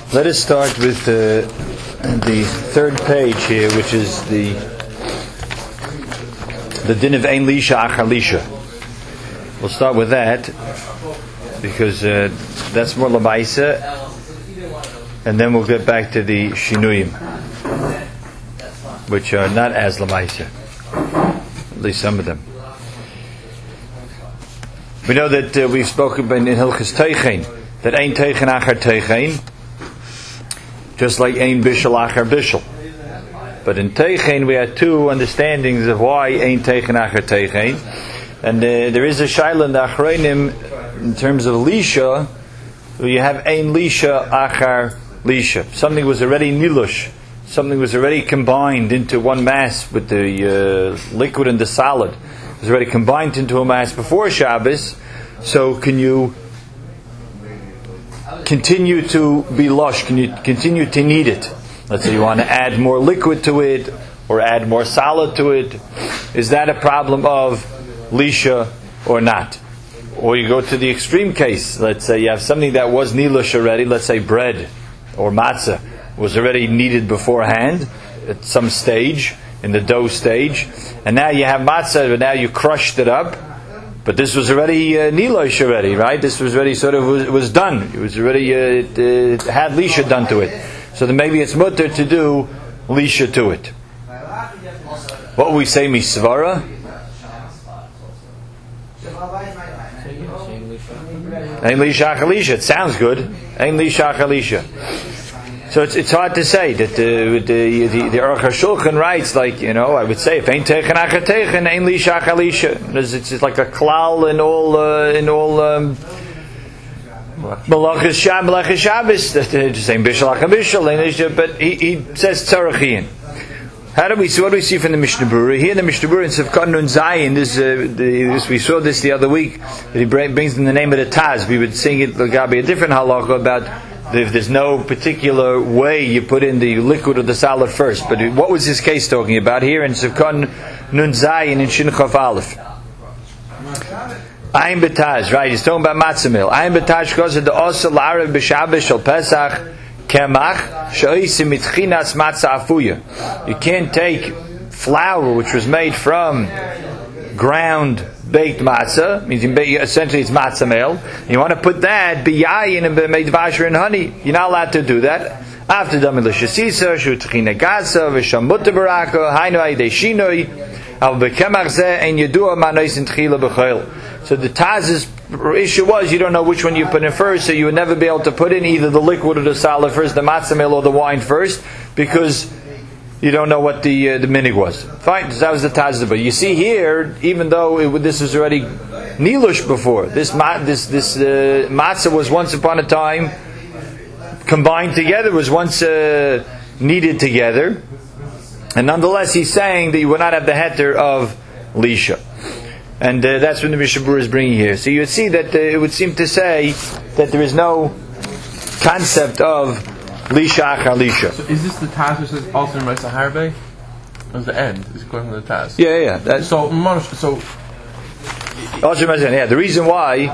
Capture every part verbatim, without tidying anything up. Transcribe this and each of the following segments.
Let us start with uh, the third page here, which is the the din of ein lisha achar lisha. We'll start with that because uh, that's more lamaisa, and then we'll get back to the shinuyim, which are not as lamaisa, at least some of them. We know that uh, we've spoken in Hilchos Teichen that ein teichen achar teichen, just like ein bishul achar bishul. But in teichen we had two understandings of why ein teichen achar teichen, and uh, there is a shaila in the achronim in terms of lisha. You have ein lisha achar lisha. Something was already nilush. Something was already combined into one mass with the uh, liquid and the solid. It was already combined into a mass before Shabbos. So can you continue to be lush? Can you continue to knead it? Let's say you want to add more liquid to it or add more solid to it. Is that a problem of lisha or not? Or you go to the extreme case. Let's say you have something that was nilush already. Let's say bread or matzah was already kneaded beforehand at some stage, in the dough stage. And now you have matzah, but now you crushed it up. But this was already uh, nilush already, right? This was already sort of was, was done. It was already uh, it, it had lisha done to it. So then maybe it's mutter to do lisha to it. What we say misvara? Ein lisha achar lisha. It sounds good. Ein lisha achar lisha. So it's it's hard to say that the the the, the Aruch HaShulchan writes, like, you know, I would say if ein teichen achar teichen ein lisha achar lisha. It's, it's like a klal in all uh, in all um, malachas Shabbos, malachas Shabbos. Just ein bishul achar bishul, ein lisha. But he he says tzarachian. How do we see? What do we see from the Mishnah Berurah? Here in the Mishnah Berurah in Sivkon Nun Zayin, this, uh, this we saw this the other week. That he brings in the name of the Taz. We would sing it Gabi a different halacha about if there's no particular way you put in the liquid or the solid first. But what was his case talking about here in Sivkon Nun Zayin in Shin Chaf Aleph? Ayin B'Taz, right? He's talking about matzah meal. Ayin B'Taz goes to the Osel La'arev B'Shabbos Shel Pesach. Kemach she'osim mitchinas matzah afuya. You can't take flour which was made from ground baked matzah, means essentially it's matzah meal. You want to put that biyayin and made vasher and honey. You're not allowed to do that. After damid l'shasisa shu tchina gaza v'shamut baraka hainu ayidei shinoi al bekemach zeh ein yedua manois in tchila b'chol. So the Taz's issue was you don't know which one you put in first, so you would never be able to put in either the liquid or the solid first, the matzah meal or the wine first, because you don't know what the uh, the minig was. Fine, so that was the Taz. But you see here, even though it, this was already nilush before, this ma- this this uh, matzah was once upon a time combined together, was once uh, kneaded together, and nonetheless he's saying that you would not have the heter of lisha. And uh, that's what the Mishnah Berurah is bringing here. So you would see that uh, it would seem to say that there is no concept of lisha achar lisha. So is this the Taz which says also in Raisa Harbe? Or is the end? Is it going to the Taz? Yeah, yeah. yeah. That's so, so also, yeah. The reason why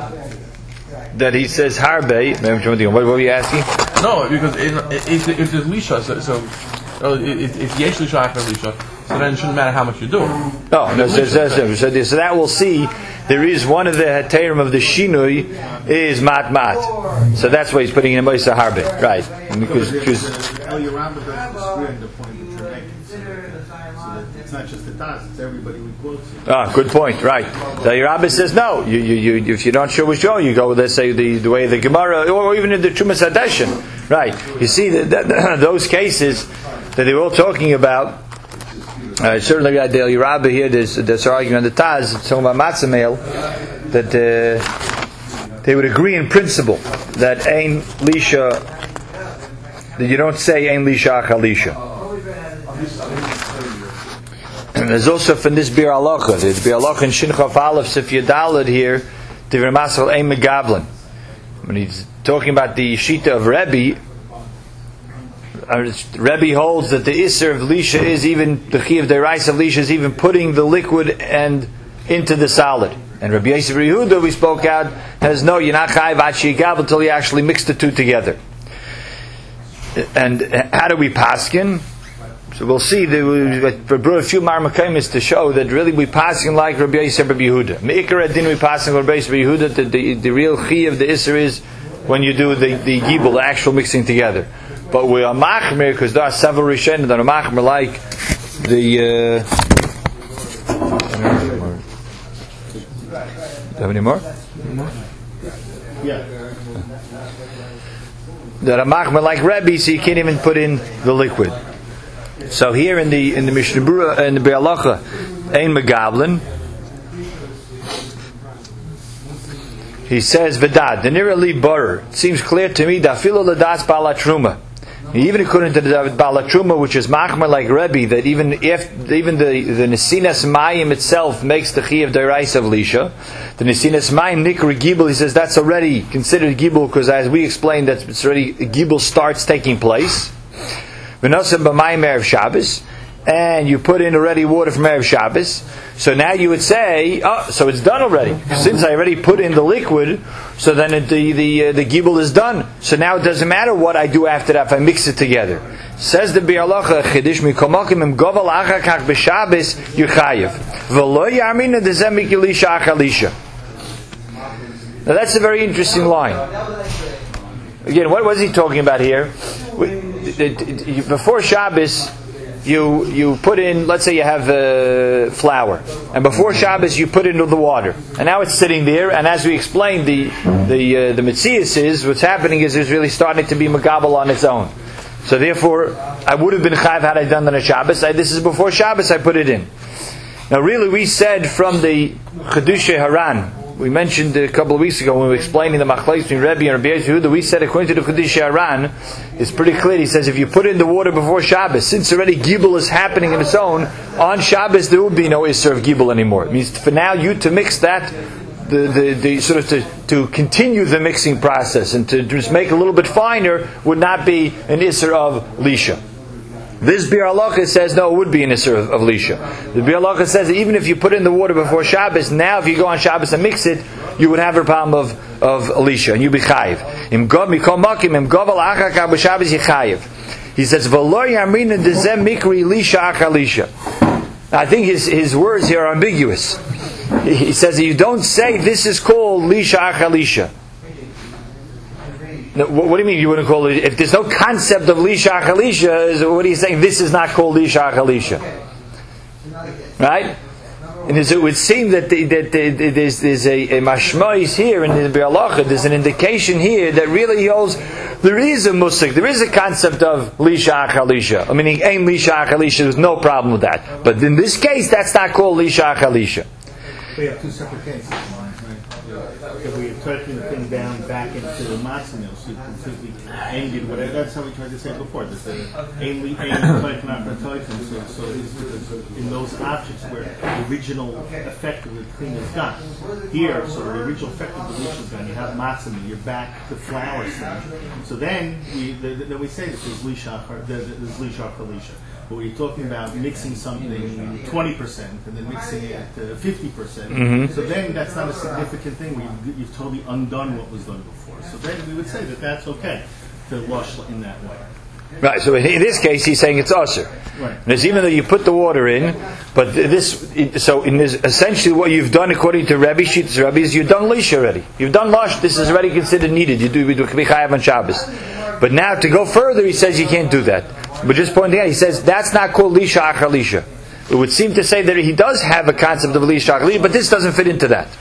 that he says harbe. What, what were you asking? No, because if, if, if there's lisha, so, so if, if yesh lisha achar lisha, so then it shouldn't matter how much you do. Oh, no, so, so, so, so, so that we'll see. There is one of the heterim of the shinui is mat mat. So that's why he's putting in Moisa Harbe, right? Because because El Yerambah doesn't disagree on the point that you're making. So that it's not just the Taz; it's everybody we quote. Ah, good point, right? The Yerambah says no. You, you, you, if you're not sure which one, you go with, let's say, the, the way of the Gemara, or even in the Trumas Hadeshin, right? You see that, that those cases that they were all talking about. Uh, certainly, the Del Yerabah here, there's, there's arguing on the Taz, it's talking about matzah meal, that uh, they would agree in principle that ein lisha, that you don't say ein lisha achar lisha. And there's also from this Bir Halacha, the Bir Halacha in Shin Chaf Aleph Sif Yadalad here, Divrei Masal ein megavlin. When he's talking about the Shita of Rebbe, Rebbe holds that the Isser of Lisha is even, the Chi of the rice of Lisha is even putting the liquid and into the solid. And Rabbi Yosef Yehuda, we spoke out, has no, you're not chayiv ad she'yigav until you actually mix the two together. and how do we paskin? So we'll see. We brought a few marmakamis to show that really we paskin like Rabbi Yosef Rabbi Yehuda. Meikar adin we paskin Rabbi Yosef Rabbi Yehuda. The, the, the real chi of the Isser is when you do the the gibel, the actual mixing together. But we are machmer because there are several rishonim that are machmer like the. Uh, do you have any more? Yeah. That are machmer like Rebbe, so you can't even put in the liquid. So here in the in the Mishnah Berurah in the Be'alacha, ein megablin. He says v'dad the nira li barer. It seems clear to me that filo l'das balatruma. Even according to the balatruma, which is machmer like Rebbe, that even if even the the nesinas mayim itself makes the chi of deraisa of lisha, the nesinas mayim nikri gibel. He says that's already considered gibel because as we explained, that it's already gibel starts taking place. V'nosem b'mayim erev Shabbos, and you put in already water from erev Shabbos. So now you would say, oh, so it's done already. Since I already put in the liquid, so then it, the the uh, the gibel is done. So now it doesn't matter what I do after that if I mix it together. Says the Be'alacha, Chidish mikomakim im govel achar kach b'Shabbos yuchayev v'lo yarmina dezem mikilisha achalisha. Now that's a very interesting line. Again, what was he talking about here? Before Shabbos, you you put in, let's say you have uh, flour, and before Shabbos you put into the water, and now it's sitting there. And as we explained, the the uh, the Metzias is what's happening is it's really starting to be megabel on its own. So therefore, I would have been chayv had I done that on Shabbos. I, this is before Shabbos. I put it in. Now, really, we said from the Chedushay Haran. We mentioned a couple of weeks ago when we were explaining the machlokes between Rebbe and Rabbi Yosef Yehuda, we said according to the Chedushay Haran, it's pretty clear. He says if you put in the water before Shabbos, since already gibel is happening in its own, on Shabbos there would be no isser of gibel anymore. It means for now you to mix that, the, the, the sort of to, to continue the mixing process and to just make it a little bit finer would not be an isser of lisha. This Bir Halacha says no, it would be an Isser of, of Lisha. The Bir Halacha says that even if you put in the water before Shabbos, now if you go on Shabbos and mix it, you would have a problem of of Lisha and you'd be chayiv. Im gov mikol makim im govel achar kach b'Shabbos yichayiv. He says v'lo yarmina dezem mikri Lisha achar Lisha. I think his his words here are ambiguous. He says that you don't say this is called Lisha achar Lisha. No, what, what do you mean you wouldn't call it? If there's no concept of Lisha Achalisha, what are you saying? This is not called Lisha Achalisha. Right? And it would seem that, the, that the, the, there's, there's a, a mashmois here in the Be'alacha, there's an indication here that really holds there is a musik, there is a concept of Lisha Achalisha. I mean, ain't Lisha Achalisha, there's no problem with that. But in this case, that's not called Lisha Achalisha. We have two separate cases. If we are turning the thing down back into the matzah mill, so you completely ended whatever. That's how we tried to say before. That the ainly taken out for toitum. So, so in those objects where the original effect of the thing is gone. Here, so the original effect of the dish is gone. You have matzah mill. You're back to flour stage. So then we the, the, then we say that there's lishach or there's lishach or lisha. But we're talking about mixing something twenty percent and then mixing it to fifty percent. Mm-hmm. So then that's not a significant thing. You've, you've totally undone what was done before. So then we would say that that's okay to wash in that way. Right, so in this case he's saying it's usher. Right. Because even though you put the water in, but this, so in this, essentially what you've done according to Rabbi Shittas Rabbi is you've done lish already. You've done lush, this is already considered needed. You do, we do chayav on Shabbos. But now to go further, he says you can't do that. But just pointing out, he says that's not called lisha achar lisha. It would seem to say that he does have a concept of lisha achar lisha, but this doesn't fit into that.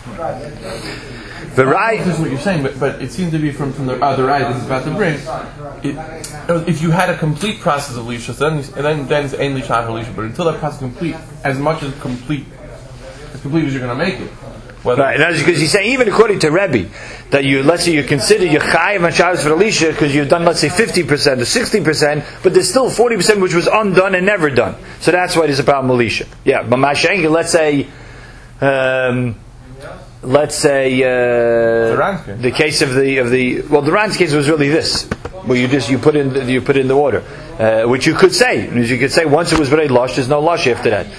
The right. This is what you're saying, but, but it seems to be from, from the other right that he's about to bring. It, if you had a complete process of lisha, then then then it's ain't lisha achar lisha. But until that process is complete, as much as complete, as complete as you're going to make it. Right, and because he's saying even according to Rebbe that you let's say you consider your chayiv on Shabbos for the lisha because you've done let's say fifty percent or sixty percent, but there's still forty percent which was undone and never done. So that's why there's a problem with lisha. Yeah, but mashenga, let's say, um, let's say uh, the case of the of the well, the Ran's case was really this, where you just you put in the, you put in the water, uh, which you could say, as you could say once it was very lush, there's no lush after that.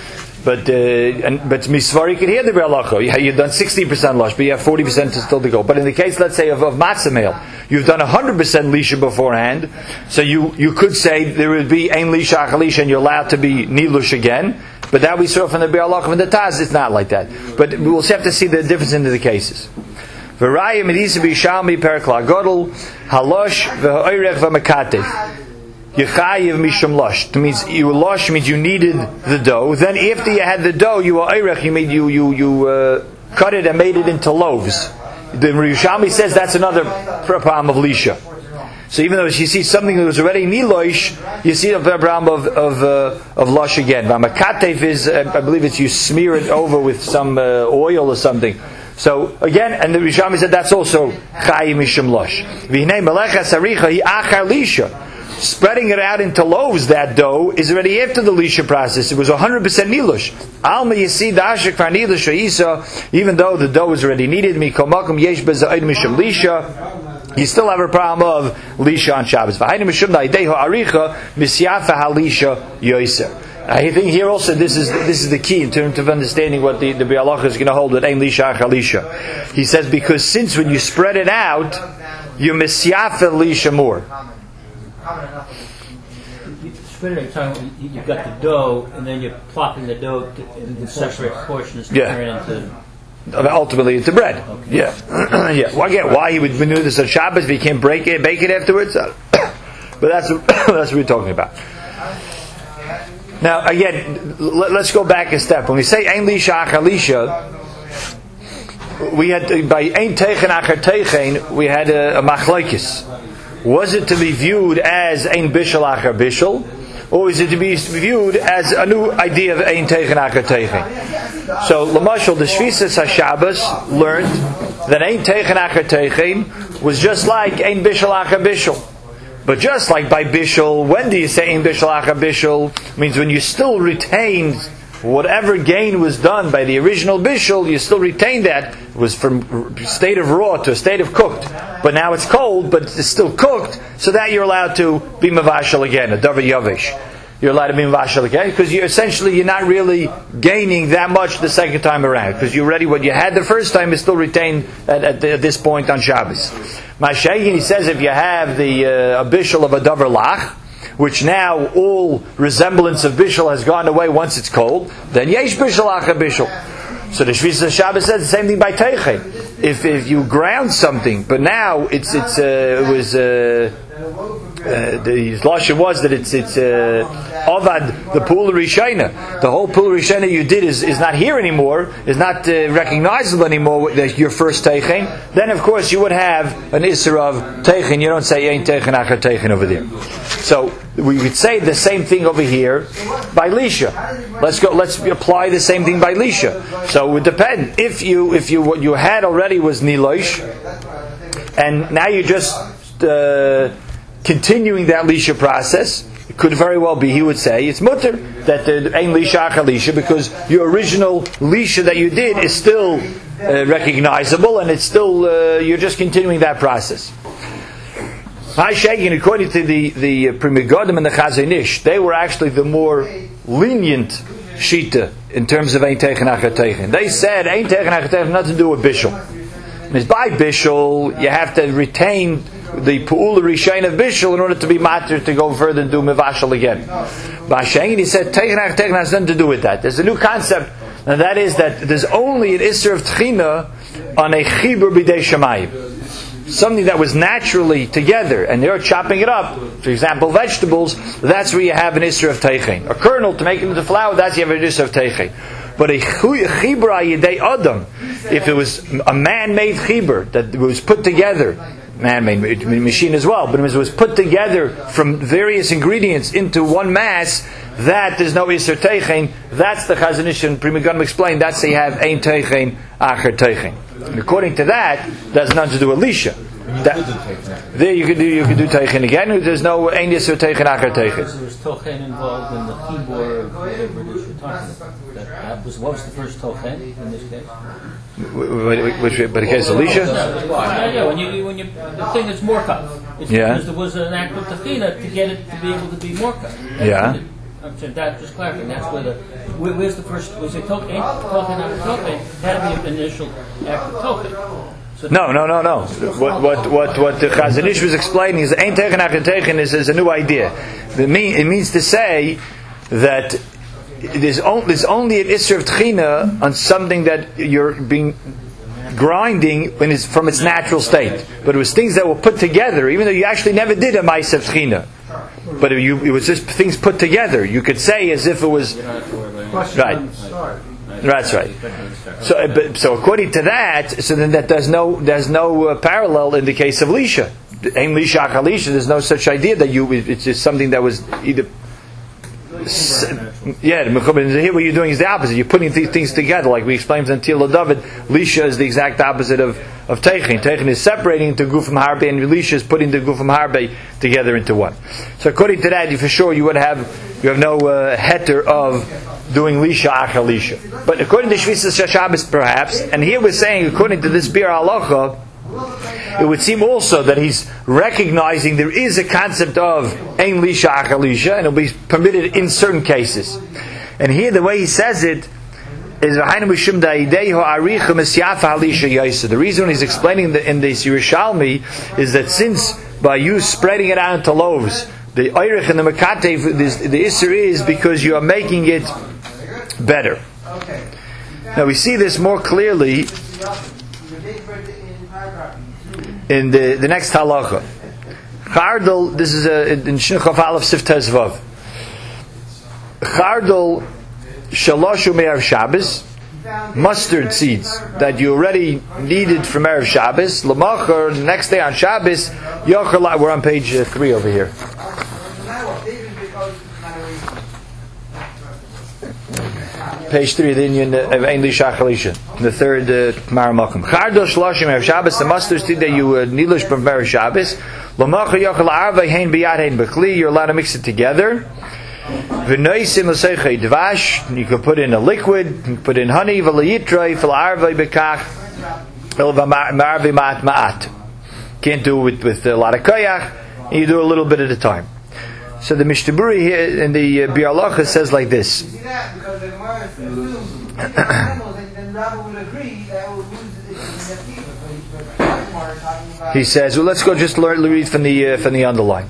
But uh, and, but misvar you can hear the be'alacha. You, you've done sixteen percent lush, but you have forty percent still to go. But in the case, let's say of, of matzah meal, you've done one hundred percent lisha beforehand, so you, you could say there would be ein lisha achalisha, and you're allowed to be nilush again. But that we saw from the be'alacha and the taz, it's not like that. But we'll have to see the difference in the cases. V'raya medisa b'yishalmi perkla godel halosh v'ha'oirech v'makatev. Yechayiv mishum lush. That means you lush means you needed the dough. Then after you had the dough, you were oirech. You made you you you uh, cut it and made it into loaves. The Yerushalmi says that's another problem of lisha. So even though you see something that was already niloish, you see the problem of of uh, of lush again. V'makatev is uh, I believe it's you smear it over with some uh, oil or something. So again, and the Yerushalmi said that's also chayiv mishum lush. V'hinei melechas haricha hi achar lisha. Spreading it out into loaves, that dough, is already after the lisha process. It was one hundred percent nilush. Alma yisi dashik far nilush isa, even though the dough was already needed, mikomakum yesh beza'id mishum lisha, you still have a problem of lisha on Shabbos. V'hayim mishum na'ideho aricha, misyafa halisha yoiser. I think here also this is this is the key in terms of understanding what the, the Be'alacha is going to hold with ein lisha achalisha. He says, because since when you spread it out, you misyafa lisha more. You spread it time. You've got the dough, and then you're plopping the dough in separate portions to yeah. turn into. Ultimately, into bread. Okay. Yeah, yeah. Well, again, why he would do this on Shabbos if he can't break it, bake it afterwards? But that's that's what we're talking about. Now, again, let's go back a step. When we say ein lisha achar lisha, we had by ein teichen achar teichen, we had a, a machlokes. Was it to be viewed as ein bishul achar bishul, or is it to be viewed as a new idea of ein teichen achar teichen? So, Lamashal, the Shvisas HaShabbos learned that ein teichen achar teichen was just like ein bishul achar bishul. But just like by bishul, when do you say ein bishul achar bishul? Means when you still retain whatever gain was done by the original bishul, you still retain that. It was from state of raw to a state of cooked. But now it's cold, but it's still cooked, so that you're allowed to be mavashal again, a davar yavish. You're allowed to be mavashal again, because you're essentially, you're not really gaining that much the second time around, because you already, what you had the first time is still retained at, at, at this point on Shabbos. Mashiach, he says, if you have the uh, a bishul of a davar lach, which now all resemblance of bishul has gone away once it's cold, then yesh bishul achar bishul. So the Shvisas Shabbos says the same thing by teichen. If if you ground something, but now it's it's uh, it was uh, uh, the lashon was that it's it's uh, avad the pool rishayna. The whole pool rishayna you did is, is not here anymore, is not uh, recognizable anymore. With your first teichen, then of course you would have an isser of teichen. You don't say ein teichen achar teichen over there. So we would say the same thing over here by lisha. Let's go. Let's apply the same thing by lisha. So it would depend. If you if you what you had already was nilosh, and now you're just uh, continuing that lisha process, it could very well be, he would say, it's mutter that the ein lisha achar lisha, because your original lisha that you did is still uh, recognizable, and it's still uh, you're just continuing that process. Ha'shegin, according to the the Pri Megadim and the Chazon Ish, they were actually the more lenient shita in terms of ein teichen achar teichen. They said ein teichen achar teichen has nothing to do with bishul. Means by bishul you have to retain the pu'ul rishain of bishul in order to be matter to go further and do mevashal again. By Ha'shegin, he said teichen achar teichen has nothing to do with that. There's a new concept, and that is that there's only an isser of tchina on a chibur b'dei shamayim. Something that was naturally together, and they're chopping it up. For example, vegetables, that's where you have an isser of teichen. A kernel to make it into flour, that's you have an isser of teichen. But a chibra yedei adam, if it was a man-made chibur that was put together, man-made machine as well, but it was put together from various ingredients into one mass, that there's no isser teichen. That's the Chazon Ish and Pri Megadim explained. That's they have ein teichen achar teichen. And according to that, that's nothing to do with lisha. There you could do you could do teichen again. There's no ein isser teichen achar teichen. So there's tochen involved in the chibur of whatever it is you're talking about. That, that was what was the first tochen in this case? Which, but in case of lisha? Yeah, yeah. When you when you the thing is morka. It's yeah. Because there was an act of tachina to get it to be able to be morka. Yeah. I'm saying that, just clarifying, that's where the, where, where's the first, was it token, token after token, that would be an initial act of token. So No, no, no, no. What what what what the Chazon Ish was explaining is ein teichen after teichen is, is a new idea. It, mean, it means to say that there's only, there's only an Isser of Tchina on something that you're being grinding when it's from its natural state. But it was things that were put together, even though you actually never did a Ma'aseh of Tchina. But it, you, it was just things put together. You could say as if it was right. That's right. So, but, so according to that, so then that there's no there's no uh, parallel in the case of Lisha. Ein Lisha Ach Lisha. There's no such idea that you. It's just something that was either. Yeah, here what you're doing is the opposite. You're putting these things together, like we explained in Tila David. Lisha is the exact opposite of of Teichin. Teichin is separating into Gufim Harbe, and Lisha is putting the Gufim Harbe together into one. So according to that, for sure you would have you have no uh, heter of doing Lisha Ach Lisha. But according to Shvisas Shabbos, perhaps, and here we're saying according to this Bir Halacha, it would seem also that he's recognizing there is a concept of Ein Lisha Ach Lisha, and it'll be permitted in certain cases. And here the way he says it is the reason he's explaining the, in this Yerushalmi is that since by you spreading it out into loaves, the Eirich and the Mekatev, the Isser is because you are making it better. Now we see this more clearly in the, the next halacha. Chardal, this is a, in Shnuchov Aleph Sif Tezvav. Chardal Shaloshu Me'er Shabbos, mustard seeds that you already needed from Erev Shabbos. L'machar, the next day on Shabbos, Yochel, we're on page uh, three over here. Page three of the Indian of Ein Lisha Ach Lisha, the third Maramakim. Chardal Shaloshim Erev Shabbos, the mustard seed that you uh, needed from Erev Shabbos. L'machar Yochel Arvei Hein Biyad Hein B'Kli, you're allowed to mix it together. V'noisim l'seichei dvash, you can put in a liquid, you can put in honey, v'leyitrei, v'l'arvei b'kach, v'marvei ma'at ma'at. Can't do it with, with a lot of koyach, you do a little bit at a time. So the Mishtaburi here in the uh, Bir Halacha says like this. He says, well, let's go just learn, read from the uh, from the underline.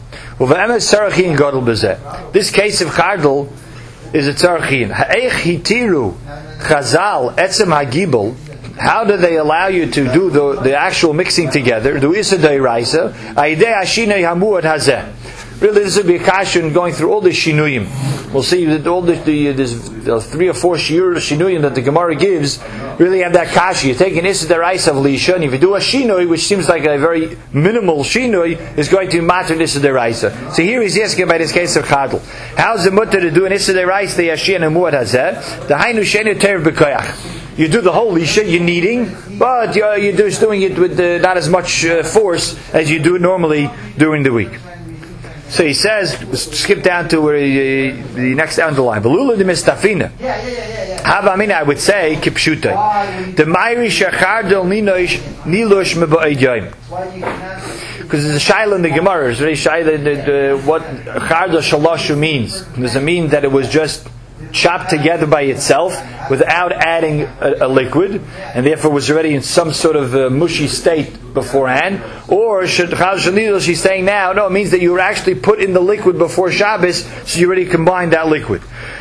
This case of Chardal is a tzarachin. Ha'eich hitiru chazal etzem hagibel. How do they allow you to do the, the actual mixing together? Do isa deiraisa. Aidei ashinei hamuad hazeh. Really, this would be a kasha going through all the shinuyim. We'll see that all the, the there's uh, three or four shiur shinuyim that the Gemara gives really have that kasha. You take an issa deraisa of lisha, and if you do a shinui, which seems like a very minimal shinui, is going to matter issa deraisa. So here he's asking about this case of chadl. How's the mutter to do an issa deraisa the yashin and muad hazeh? The hainu shenu terev b'koyach. You do the whole lisha, you're kneading, but you're, you're just doing it with uh, not as much uh, force as you do normally during the week. So he says, skip down to where he, uh, the next underline. Belula de mistafina. Havamina, I would say, kipshute. The mayri shachardel nilush mebaidyaim. Because there's a shaila in the Gemara. It's very shaila what chardel shalashu means. Does it mean that it was just chopped together by itself without adding a, a liquid, and therefore was already in some sort of uh, mushy state beforehand? Or should she's saying now, no, it means that you were actually put in the liquid before Shabbos, so you already combined that liquid.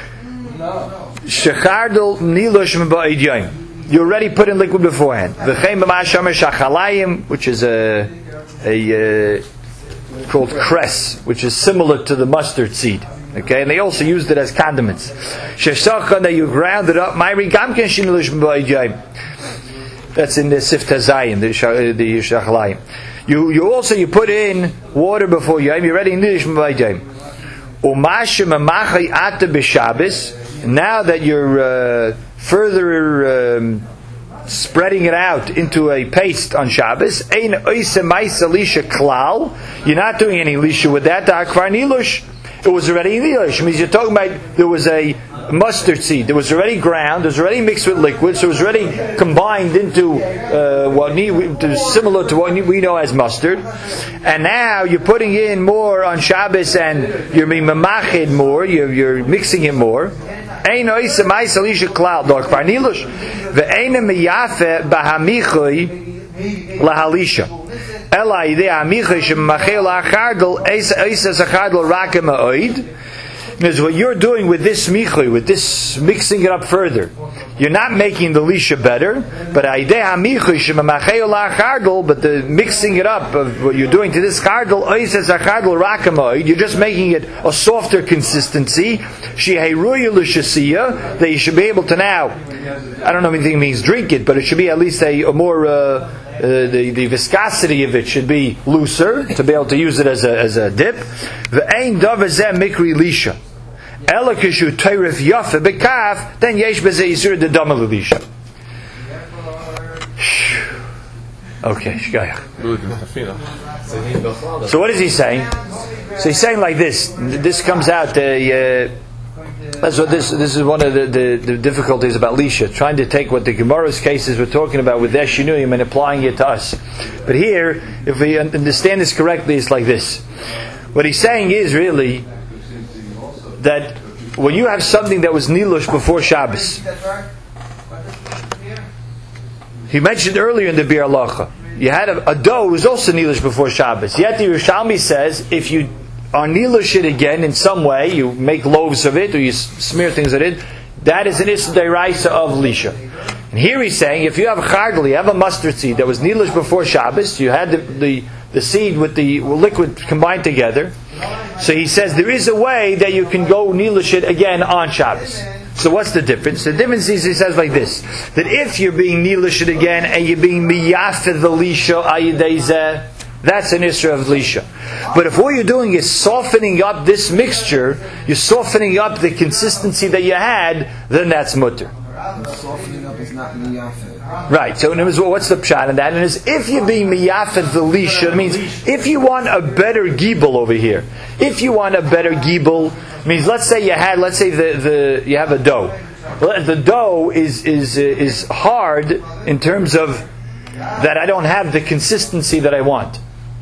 Shechardel nilush m'ba'idyaim. You already put in liquid beforehand. V'chein b'ma'ashamer shachalayim, which is a a uh, called cress, which is similar to the mustard seed. Okay, and they also used it as condiments. Sheshachan, that you ground it up. Mayri gamken shinilush m'ba'idyaim. That's in the Sifta Zayin, the Shachalayim. You you also you put in water before Yom. You're ready in Nilush m'ba'idyaim. Umashem amachai ata b'Shabbos. Now that you're uh, further um, spreading it out into a paste on Shabbos, ein oise ma'isa lisha klal. You're not doing any lisha with that. Akvar nilush. It was already in the Nilush. It means you're talking about there was a mustard seed that was already ground, it was already mixed with liquid, so it was already combined into uh, what we, similar to what we know as mustard. And now you're putting in more on Shabbos, and you're being mamached more, you're, you're mixing it more. Ein oisa mais alisha klal dog farnilush ve'ena miyafe bahamichui lahalisha ela ide amichui shemachel achardel eisa eisa zachardel rakem oid. Because what you're doing with this michui, with this mixing it up further, you're not making the lisha better, but idea michui shemachel achardel, but the mixing it up of what you're doing to this chardel eisa zachardel rakem oid, you're just making it a softer consistency. Sheheiruya l'shasiya, that you should be able to now, I don't know if anything means drink it, but it should be at least a, a more, uh, uh, the, the viscosity of it should be looser, to be able to use it as a, as a dip. V'ein davar zeh mikri lisha. Ela kishu teirif yafe bekaf, then yesh b'zeh yisur de dama l'lisha. Okay, shkayach. So what is he saying? So he's saying like this. This comes out. Uh, uh, that's what this. This is one of the, the, the difficulties about lisha, trying to take what the Gemara's cases we're talking about with their shinuyim and applying it to us. But here, if we understand this correctly, it's like this. What he's saying is really that when you have something that was nilush before Shabbos, he mentioned earlier in the Bir Halacha, you had a, a dough who was also nilush before Shabbos. Yet the Yerushalmi says if you are nilush it again in some way, you make loaves of it or you smear things at it, that is an issur deraisa of lisha. And here he's saying if you have a chardal, you have a mustard seed that was nilush before Shabbos, you had the, the, the seed with the liquid combined together. So he says there is a way that you can go nilush it again on Shabbos. So what's the difference? The difference is he says like this, that if you're being nilush it again and you're being miyafeh the lisha ayidezeh, that's an issur of lisha. But if all you're doing is softening up this mixture, you're softening up the consistency that you had, then that's mutter. Softening up is not miyafeh. Right. So in other words, what's the pshat in that? And is if you're being miyafeh the lisha, it means if you want a better gibel over here, if you want a better gibel, means let's say you had, let's say the, the you have a dough. Well, the dough is is is hard in terms of that I don't have the consistency that I want.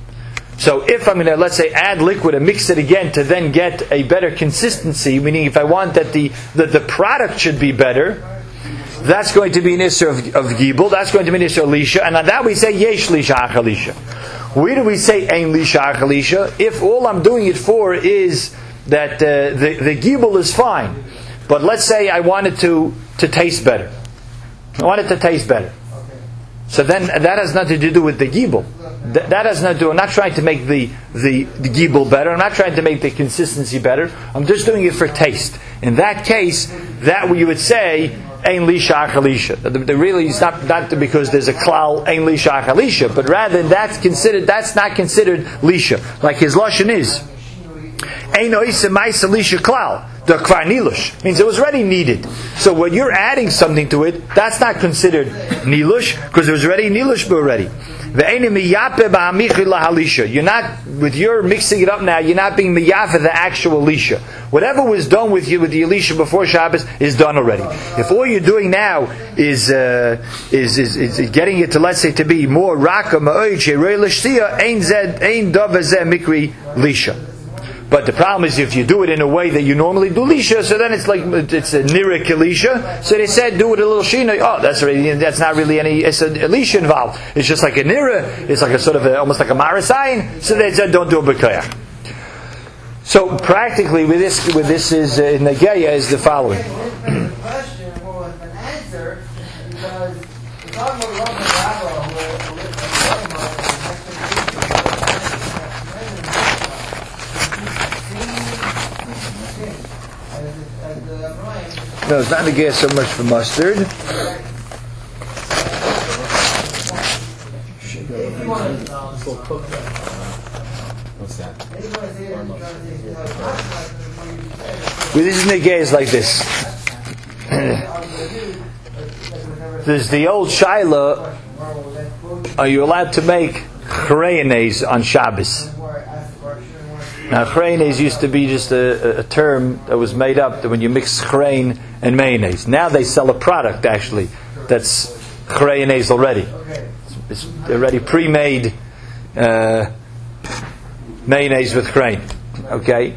So if I'm going to, let's say, add liquid and mix it again to then get a better consistency, meaning if I want that the that the product should be better, that's going to be an issur of, of gibel, that's going to be an issur of lisha, and on that we say yesh lisha achar lisha. Where do we say ein lisha achar lisha? If all I'm doing it for is that uh, the, the gibel is fine, but let's say I want it to, to taste better. I want it to taste better. So then that has nothing to do with the gibel. Th- that has nothing to do. I'm not trying to make the, the, the gibel better. I'm not trying to make the consistency better. I'm just doing it for taste. In that case, that you would say ein lisha achar lisha. The, the really is not not because there's a klal ein lisha achar lisha, but rather that's considered that's not considered lisha. Like his lashon is ein oisa ma'isa lisha klal. The kvar nilush means it was already kneaded. So when you're adding something to it, that's not considered nilush because it was already nilush already. You're not, with your mixing it up now, you're not being miyafeh the actual lisha. Whatever was done with you with the lisha before Shabbos is done already. If all you're doing now is uh, is, is is getting it to, let's say, to be more raka ma'oid she'rei l'shtia ein zed ein davar zeh mikri lisha. But the problem is if you do it in a way that you normally do lisha, so then it's like it's a nira kilisha. So they said do it a little shina. Oh, that's really that's not really any it's a, a lisha involved. It's just like a nira. It's like a sort of a, almost like a marasayin. So they said don't do a b'koyach. So practically with this with this is uh, in Nageya is the following. The question was an answer because the Talmud No, it's not Nageya so much for mustard. What's that? With this Nageya is like this. There's the old shaila. Are you allowed to make chreyanez on Shabbos? Now, chreines used to be just a, a term that was made up that when you mix chrein and mayonnaise. Now they sell a product, actually, that's chreines already. It's, it's already pre-made uh, mayonnaise with chrein. Okay?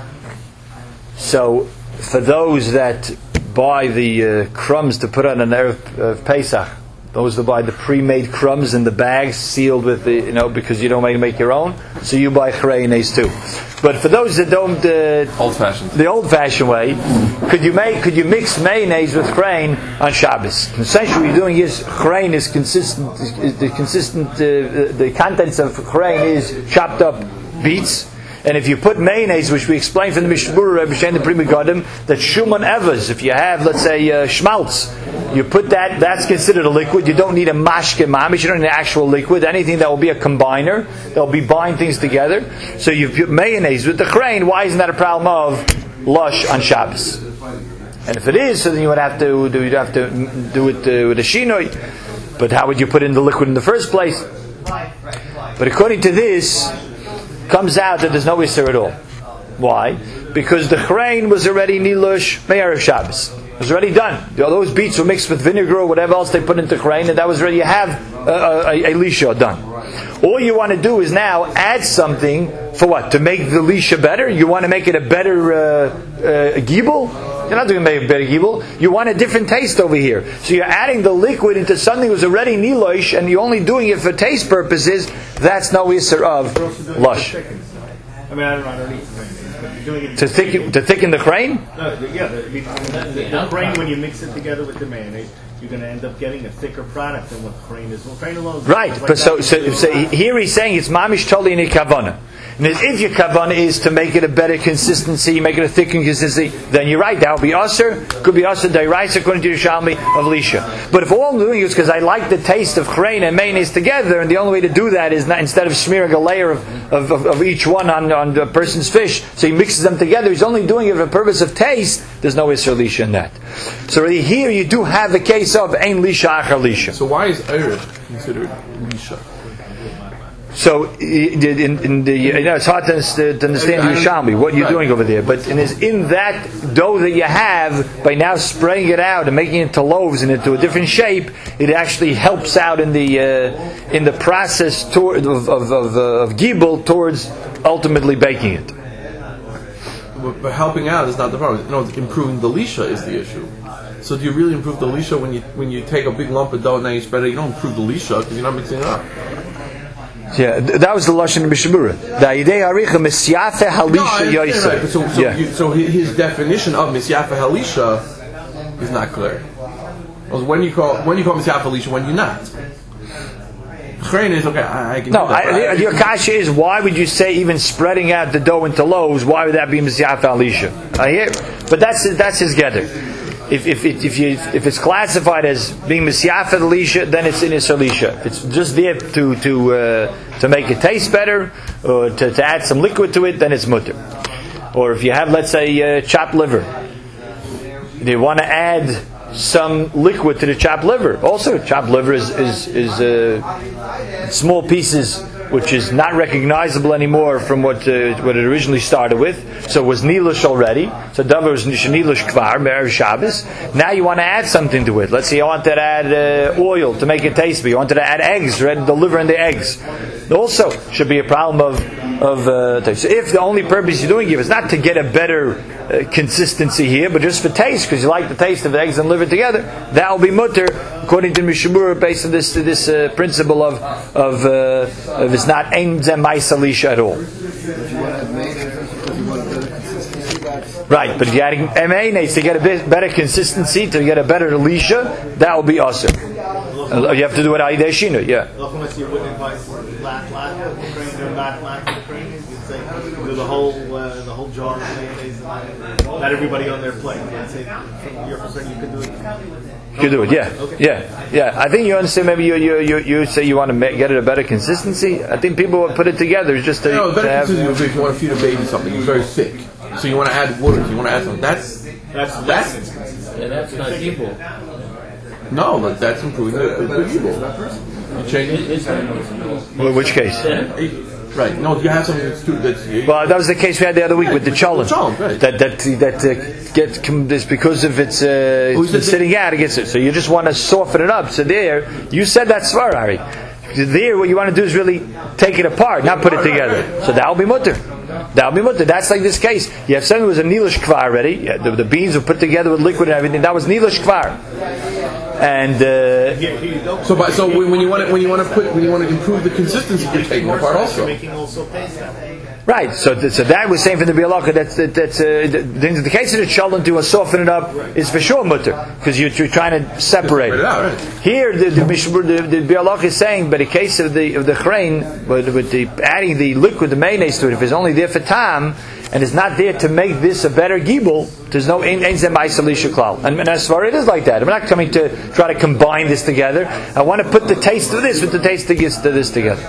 So, for those that buy the uh, crumbs to put on an Erev of Pesach, those that buy the pre-made crumbs in the bags sealed with the, you know, because you don't make, make your own, so you buy chreines too. But for those that don't, uh, old-fashioned, the old-fashioned way, could you make, could you mix mayonnaise with chrein on Shabbos? And essentially, what you're doing is chrein is consistent. Is the consistent, uh, the contents of chrein is chopped up beets. And if you put mayonnaise, which we explained from the Mishnah Berurah, the Pri Megadim, that Shuman Evas, if you have, let's say, uh, schmaltz, you put that, that's considered a liquid. You don't need a mashke mamish, you don't need an actual liquid. Anything that will be a combiner, that will be bind things together. So you put mayonnaise with the chrein, why isn't that a problem of lush on Shabbos? And if it is, so then you would have to do, you'd have to do it uh, with a shinoi. But how would you put in the liquid in the first place? But according to this, comes out that there's no Isser at all. Why? Because the chrein was already nilush me'erev Shabbos. It was already done. Those beets were mixed with vinegar or whatever else they put into chrein, and that was already, you have a, a, a lisha done. All you want to do is now add something for what? To make the lisha better? You want to make it a better uh, uh, gibel? You're not doing a better gibel. You want a different taste over here. So you're adding the liquid into something that was already nilosh, and you're only doing it for taste purposes. That's no Isser of lush. I mean, I don't know, I don't eat chrein, but you're doing it To thicken, to thicken the chrein? No, the- yeah, the, the, the, the chrein, when you mix it together with the mayonnaise, you're going to end up getting a thicker product than what chrein is. Well, chrein alone is Right, like but so, that. so, so here he's saying it's mamish totally in a kavana. And if your kavana is to make it a better consistency, make it a thicker consistency, then you're right, that would be usher, could be usher dairais according to Yerushalmi of lisha. But if all I'm doing is because I like the taste of chrein and mayonnaise together, and the only way to do that is not, instead of smearing a layer of, of, of, of each one on, on the person's fish, so he mixes them together, he's only doing it for the purpose of taste, there's no isser lisha in that. So already here you do have a case of ein lisha achar lisha. So why is Erev considered lisha? So, in, in the, you know, it's hard to, to understand Yerushalmi, what you're doing over there. But in, in that dough that you have, by now spraying it out and making it into loaves and into a different shape, it actually helps out in the uh, in the process toward, of of, of, uh, of gibel towards ultimately baking it. But, but helping out is not the problem. No, improving the lisha is the issue. So do you really improve the lisha when you when you take a big lump of dough and then you spread it? You don't improve the lisha because you're not mixing it up. Yeah, that was the lashon in Mishnah Berurah. The idea aricha misyafe halisha yoyser. Right, so, so, Yeah. you, so his definition of misyafe halisha is not clear. Well, when you call when you call misyafe halisha, when you're not. Chrein is okay. I, I can No, do that, I, but your kasha is, why would you say even spreading out the dough into loaves? Why would that be misyafe halisha? I hear, but that's that's his gather. If if it, if you if it's classified as being misyafe halisha, then it's in his halisha. If it's just there to to uh, to make it taste better, or to, to add some liquid to it, then it's mutter. Or if you have, let's say, uh, chopped liver, they want to add some liquid to the chopped liver. Also, chopped liver is is, is uh, small pieces, which is not recognizable anymore from what uh, what it originally started with. So it was nilush already. So davar was nilush kvar me'erev Shabbos. Now you want to add something to it. Let's say you want to add uh, oil to make it tasty. You wanted to add eggs, right? The liver and the eggs. Also, should be a problem of of uh, taste. So if the only purpose you're doing it is not to get a better uh, consistency here, but just for taste, because you like the taste of eggs and liver together, that will be mutter according to Mishnah Berurah, based on this this uh, principle of of, uh, of it's not ein zeh ma'aseh lisha at all. Right, but if you're adding mayonnaise to get a bit better consistency, to get a better lisha, that will be awesome. Uh, you have to do it ayidei shinu, yeah. Unless you wouldn't advise lack lack of chrein or not lack of chrein, you'd say do the whole uh, the whole jar of mayonnaise. Not everybody on their plate. I'd say from your perspective, you could do it. You could do it, yeah, Okay. yeah, yeah. I think you understand. Maybe you you you, you say you want to make, get it a better consistency. I think people would put it together just to, no, to better have. consistency would be if you want to feed a baby something. It's very thick, so you want to add water. You want to add something. That's That's that's Yeah, that's not gibel. no, but that's improving the, the evil. You change It- It's not gibel. Well, which case? it. Right. No, you have something that's too. That's, Well, that was the case we had the other week with the cholent. Cholent, right. That that that uh, get com- this because of its uh, Who it's said been sitting out against it. So you just want to soften it up. So there, you said that svar, Ari. There, what you want to do is really take it apart, not put it together. So that will be mutter. That will be mutter. That's like this case. You have something that was a nilish kvar already. Yeah, the, the beans were put together with liquid and everything. That was nilish kvar. And uh, so, by, so when you want to when you want to put when you want to improve the consistency, you're taking apart also. Making also paste that. Right, so th- so that was saying for the bialaka that's that, that's uh, the, the case of the cholent to soften it up is for sure mutter because you're, you're trying to separate it. Out, right. Here the the, the, the bialaka is saying, but in case of the of the chrein, with, with the adding the liquid, the mayonnaise to it, if it's only there for time and it's not there to make this a better gibel, there's no ein zem isolisha klal. And, and as far as it is like that, I'm not coming to try to combine this together. I want to put the taste of this with the taste of this together.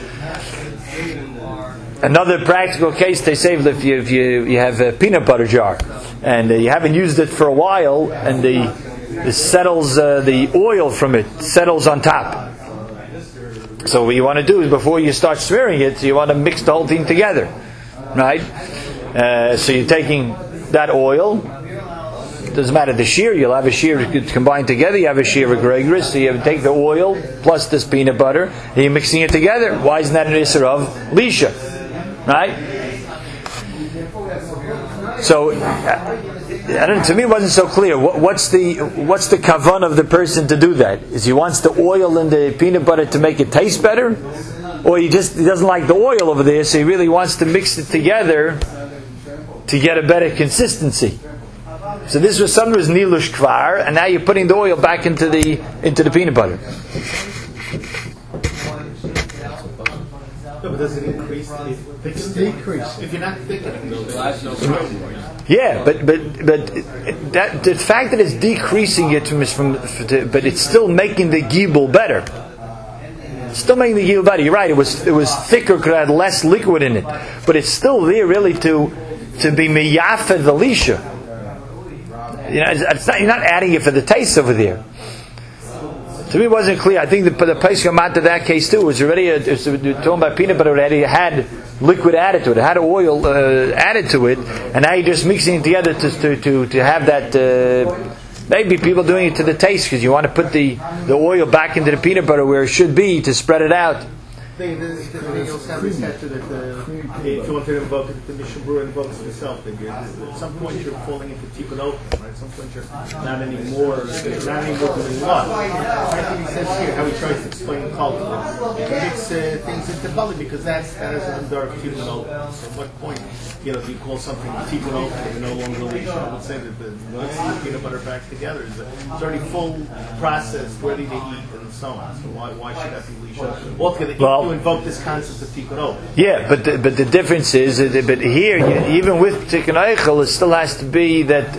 Another practical case, they say if you if you, you have a peanut butter jar and uh, you haven't used it for a while, and the it settles uh, the oil from it settles on top. So what you want to do is before you start smearing it, you want to mix the whole thing together, right? Uh, so you're taking that oil. Doesn't matter the shear. You'll have a shear combined together. You have a shear of Gregorus. So you have to take the oil plus this peanut butter and you're mixing it together. Why isn't that an issur of lisha? Right? So, I don't, to me, it wasn't so clear. What, what's the what's the kavan of the person to do that? Is he wants the oil in the peanut butter to make it taste better, or he just he doesn't like the oil over there, so he really wants to mix it together to get a better consistency. So this was something that was nilush kvar, and now you're putting the oil back into the into the peanut butter. No, but does it increase? If it's decrease. If you're not thickening those, yeah, but but but that the fact that it's decreasing it from, from but it's still making the gibel better. It's still making the gibel better. You're right. It was it was thicker because it had less liquid in it, but it's still there really to to be miyafed the lisha. You know, it's, it's not, you're not adding it for the taste over there. To me, it wasn't clear. I think the, the place come out to that case too was already a, it's, talking about peanut butter already. It had liquid added to it. It had oil uh, added to it, and now you're just mixing it together to to to, to have that. Uh, maybe people doing it to the taste because you want to put the, the oil back into the peanut butter where it should be to spread it out. They, they, they, they also have this tattoo that the, if you want to invoke it, the Mishnah Berurah invokes himself. At some point you're falling into tikkun open, right? At some point you're not anymore, not anymore doing what? I think he says here, how he tries to explain the culture. You can mix uh, things into Bali because that's, that is an under of tikkun open. So at what point, you know, do you call something tikkun open and no longer leisha? I would say that the mixing the peanut butter back together is a, it's already full processed, ready to eat and so on. So why, why should that be leisha? Altogether, well, you invoke this concept of tikkun open. Yeah, but the, but the difference is, that, but here, you, even with tikkun eichel, it still has to be that.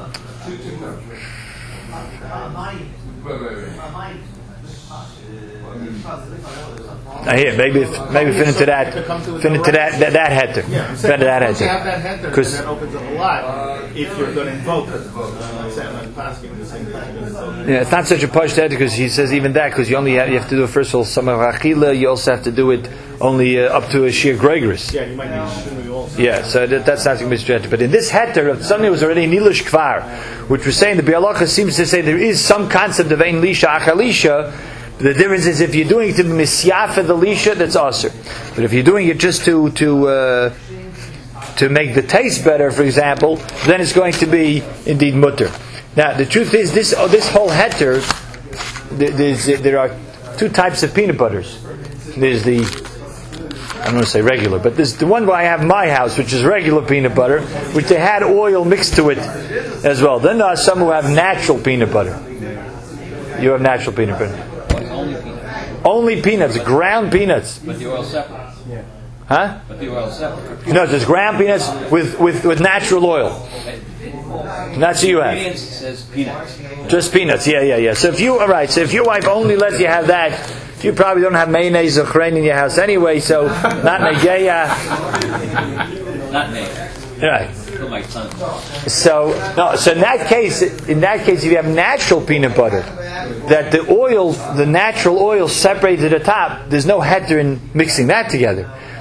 Uh, here, maybe maybe fit into that, fit into that that, that heter, yeah, fit into that heter. Have that heter, because that opens up a lot. If you're going to invoke it, uh, say I'm not asking the same thing. Yeah, it's not such a push heter because he says even that because you only have, you have to do it first of all some of achila. You also have to do it only uh, up to a sheer gregorus. Yeah, you might need shinui also. Yeah, so that, that's not going to be stretched. But in this heter, something was already nilush kvar, which was saying the bialacha seems to say there is some concept of ein lisha achalisha. The difference is if you're doing it to misyafa the lisha, that's aser. But if you're doing it just to to uh, to make the taste better, for example, then it's going to be indeed mutter. Now the truth is this oh, this whole heter, there are two types of peanut butters. There's the I don't want to say regular, but there's the one where I have in my house, which is regular peanut butter, which they had oil mixed to it as well. Then there are some who have natural peanut butter. You have natural peanut butter. Only peanuts. Only peanuts, ground peanuts. But the oil separate. Yeah. Huh? But the oil separate. No, just ground peanuts with, with, with natural oil. And that's what you have. Ingredients says peanuts. Just peanuts, yeah, yeah, yeah. So if you, alright, so if your wife only lets you have that, you probably don't have mayonnaise or chrein in your house anyway, so not negeya. Not negeya. Right. My son. So no, so in that case, in that case, if you have natural peanut butter, that the oil, the natural oil separated at the top, there's no heter in mixing that together.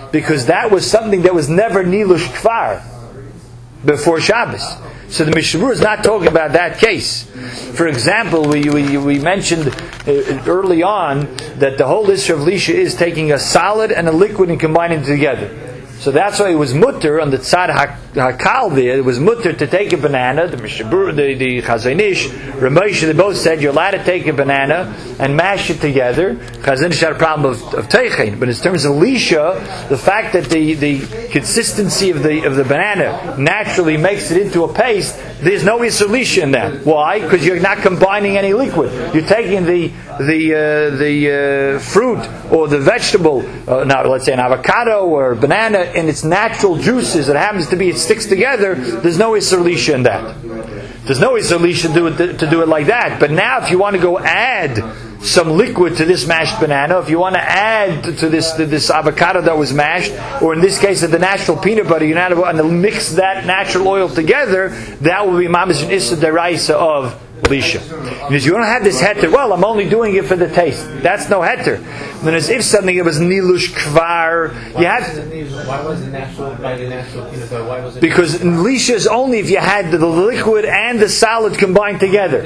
because that was something that was never nilush kvar before Shabbos. So the Mishnah Berurah is not talking about that case. For example, we we, we mentioned uh, early on that the whole issue of lisha is taking a solid and a liquid and combining them together. So that's why it was mutter on the tzad hakal there. It was mutter to take a banana. The Mishnah Berurah, the, the Chazon Ish, Ramosha, they both said you're allowed to take a banana and mash it together. Chazon Ish had a problem of, of teichin, but in terms of lisha, the fact that the, the consistency of the of the banana naturally makes it into a paste, there's no isur lisha in that. Why? Because you're not combining any liquid. You're taking the the uh, the uh, fruit or the vegetable, uh, now let's say an avocado or banana, in its natural juices. It happens to be it sticks together. There's no isur lisha in that. There's no isur lisha to do it to do it like that. But now, if you want to go add some liquid to this mashed banana, if you want to add to this to this avocado that was mashed, or in this case of the natural peanut butter, you're not want to mix that natural oil together. That will be mamish an isur deraisa of lisha. Because you don't have this heter. Well, I'm only doing it for the taste. That's no heter. Then as if something that was nilush kvar, you have. Why was it natural by the natural peanut butter? Why was it? Because lisha is only if you had the liquid and the solid combined together.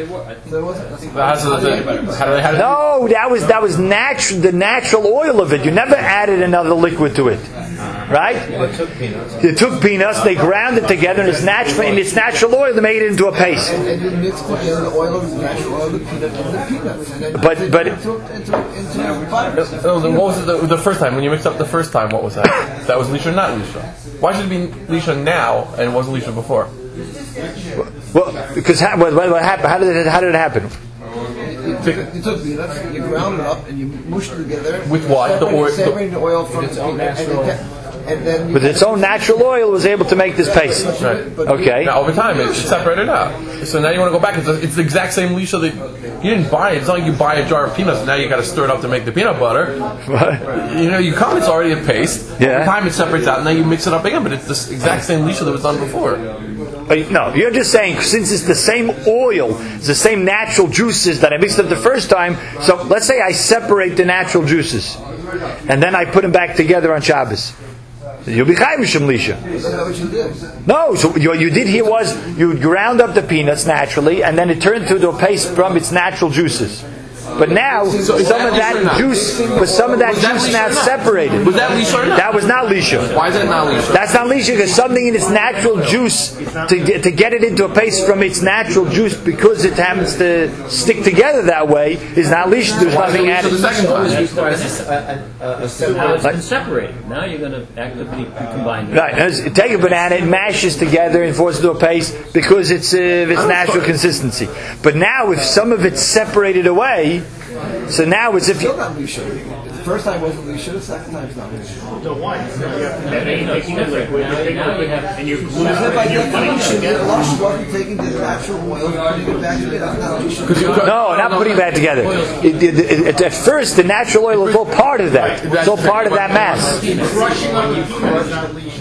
No, that was that was natural. The natural oil of it. You never added another liquid to it, right? They took peanuts. They took peanuts. They ground it together, and it's natural. In its natural oil, they made it into a paste. And, and you mixed together the oil of the natural oil, the peanut, and the peanuts. And then But- you but- into, into, into butter. Oh, then what was it the, the first time when you mixed up the first time? What was that? That was lisha, or not lisha. Why should it be lisha now and it wasn't lisha before? Well, because ha- what, what, what happened? How did it? How did it happen? You took, you took peanuts, you ground it up, and you mushed it together. With what? The oil- Separating the oil from its the own peanut, and natural- you kept- and then you With its own natural oil, it was able to make this paste. Right. Okay. Now over time, it's separated out. So now you want to go back. It's, a, it's the exact same lisha that you didn't buy it. It's not like you buy a jar of peanuts and now you got to stir it up to make the peanut butter. You know, you come, it's already a paste. Yeah. Over time, it separates out, and then you mix it up again. But it's the exact same lisha that was done before. No, you're just saying since it's the same oil, it's the same natural juices that I mixed up the first time. So let's say I separate the natural juices, and then I put them back together on Shabbos. You'll be chayv mishum lisha. Is that what you did? No, so what you did here was you ground up the peanuts naturally, and then it turned into a paste from its natural juices. But now, So some is of that lisha or that not? juice, but some of that Was that juice lisha now or not? separated. Was that lisha or not? That was not lisha. Why is that not lisha? That's not lisha because something in its natural juice to get, to get it into a paste from its natural juice because it happens to stick together that way is not lisha. There's Why is it nothing lisha added. the second time? A, a, a, a So now it's Like- been separated. Now you're going to actively combine it. Right, as- take a banana, it mashes together and forces into a paste because it's uh, its natural consistency. But now, if some of it's separated away, so now it's if Still you. not lisha. The first time wasn't lisha, the second time's not lisha. So why? So you have to Now take you taking the liquid, you take now you the have- liquid, and you glue So it, by and you're putting it definition, the together. lush wasn't taking the natural oil and putting it back together. That's not lisha. No, not putting that together. It, it, it, at first, the natural oil is all part of that. It's all part of that mass. Crushing on the peanuts, not leaching.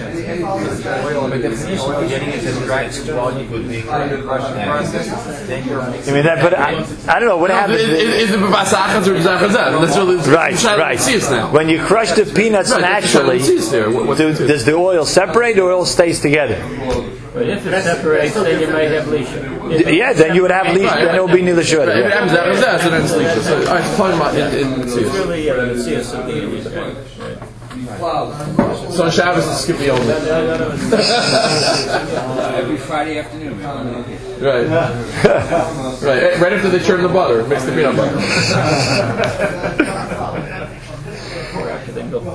I mean, that, but I, I don't know what happens. Is it b'vasachas or b'zachazah? That's really Right, right. See it now. When you crush the peanuts Right, naturally, that's what it there. What- what- do, does the oil separate or oil stays together? But if it separates, then you might have leisha. If it- Yeah, then you would have least, then it will be neither should. Right, if it happens after that, so then it's lisha. So, all right, so talking about in, in It's Tziyas. really uh, you see something in these points. So on Shabbos, it's skip the only. Every Friday afternoon, man. Right. Right. Right after they churn the butter, mix the peanut butter. After they go.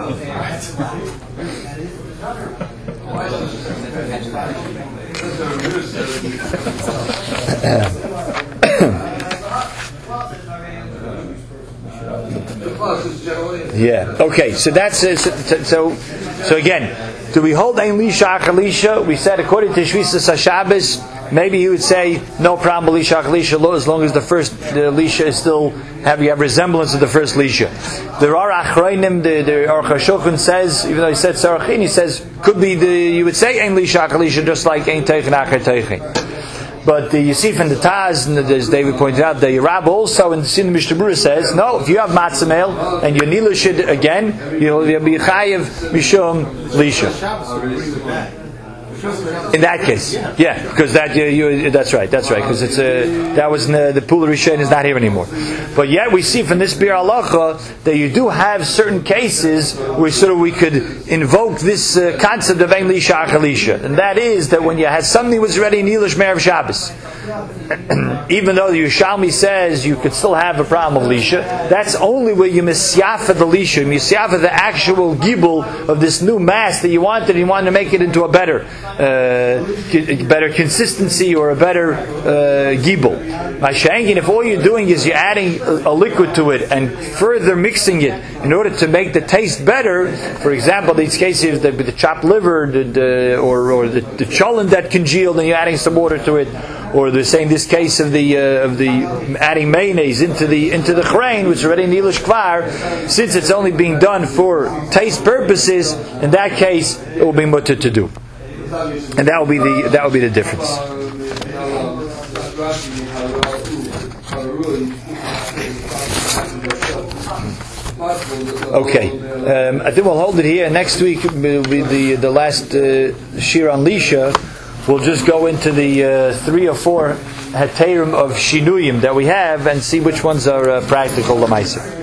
Yeah. Okay. So that's uh, so, so. So again, do we hold ein lisha achar lisha? We said according to Shvisas HaShabbos, maybe you would say no problem lisha achar lisha as long as the first the lisha is still have you have resemblance of the first lisha. There are achrayim. The the Aruch HaShulchan says, even though he said sarachin, he says could be the you would say ein lisha achar lisha just like ein teichin achar teichin. But uh, you see from the Taz, and as David pointed out, the Rab also in the Sin Mishnah Berurah says, no, if you have matzah meal and you nilush it again, you'll be chayiv mishum lisha. In that case, yeah, because that you, you that's right, that's right, because it's a that was the, the pool of Rishon is not here anymore. But yet we see from this Bir Halacha that you do have certain cases where sort of we could invoke this uh, concept of Ein Lisha Achar Lisha, and that is that when you had something was ready Nilush Me'erev Shabbos, even though the Yerushalmi says you could still have a problem of Lisha, that's only where you misyafa the Lisha, you misyafa the actual gibul of this new mass that you wanted, and you wanted to make it into a better Uh, better consistency or a better uh, gibel. By Shankin, if all you're doing is you're adding a, a liquid to it and further mixing it in order to make the taste better, for example, these cases, the, the chopped liver the, the, or, or the, the cholent that congealed and you're adding some water to it, or the same this case of the uh, of the adding mayonnaise into the into the chrein, which is already nilish kvar, since it's only being done for taste purposes, in that case it will be mutter to do. And that will be the that will be the difference. Okay, um, I think we'll hold it here. Next week will be the the last uh, shir on Lisha. We'll just go into the uh, three or four heterim of shinuyim that we have and see which ones are uh, practical lemaisa.